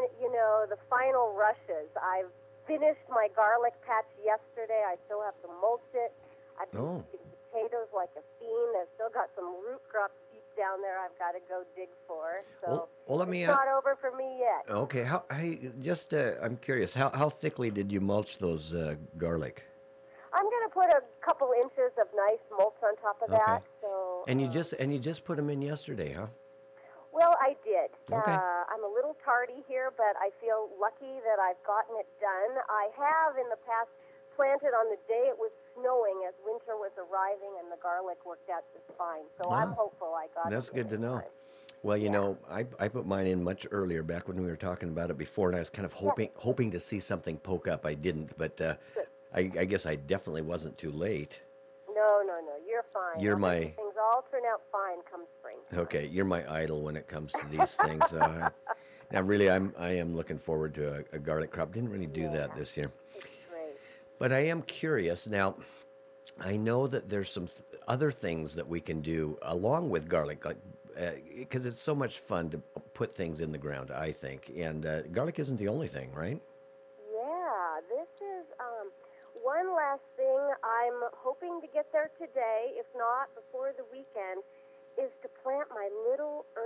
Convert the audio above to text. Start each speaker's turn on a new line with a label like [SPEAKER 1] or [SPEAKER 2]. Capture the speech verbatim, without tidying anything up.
[SPEAKER 1] you know, the final rushes. I've finished my garlic patch yesterday. I still have to mulch it. I've been
[SPEAKER 2] Oh.
[SPEAKER 1] eating potatoes like a fiend. I've still got some root crops deep down there I've got to go dig for. So
[SPEAKER 2] Well, well, let me.
[SPEAKER 1] it's
[SPEAKER 2] Uh,
[SPEAKER 1] not over for me yet.
[SPEAKER 2] okay, how? Hey, just uh, I'm curious. How how thickly did you mulch those uh, garlic?
[SPEAKER 1] I'm going to put a couple inches of nice mulch on top of
[SPEAKER 2] Okay.
[SPEAKER 1] that. So,
[SPEAKER 2] And you
[SPEAKER 1] um,
[SPEAKER 2] just and you just put them in yesterday, huh?
[SPEAKER 1] well, I did.
[SPEAKER 2] Okay.
[SPEAKER 1] Uh, I'm a little tardy here, but I feel lucky that I've gotten it done. I have in the past planted on the day it was snowing as winter was arriving, and the garlic worked out just fine. So I'm
[SPEAKER 2] Ah,
[SPEAKER 1] hopeful I got
[SPEAKER 2] That's
[SPEAKER 1] it in
[SPEAKER 2] good to
[SPEAKER 1] in
[SPEAKER 2] know.
[SPEAKER 1] time.
[SPEAKER 2] Well, you
[SPEAKER 1] Yeah.
[SPEAKER 2] know, I I put mine in much earlier, back when we were talking about it before, and I was kind of
[SPEAKER 1] Yeah.
[SPEAKER 2] hoping hoping to see something poke up. I didn't, but uh,
[SPEAKER 1] Good.
[SPEAKER 2] I, I guess I definitely wasn't too late.
[SPEAKER 1] No, no, no. You're fine.
[SPEAKER 2] You're
[SPEAKER 1] I'll make the
[SPEAKER 2] my
[SPEAKER 1] things all turn out fine come springtime.
[SPEAKER 2] okay. You're my idol when it comes to these things. Uh, now, really, I'm I am looking forward to a, a garlic crop. Didn't really do that
[SPEAKER 1] Yeah.
[SPEAKER 2] this year,
[SPEAKER 1] It's great.
[SPEAKER 2] but I am curious now. I know that there's some th- other things that we can do along with garlic, like because it's so much fun to put things in the ground. I think, and uh, garlic isn't the only thing, right?
[SPEAKER 1] Yeah, this is um, one last thing. I'm hoping to get there today, if not before the weekend, is to plant my little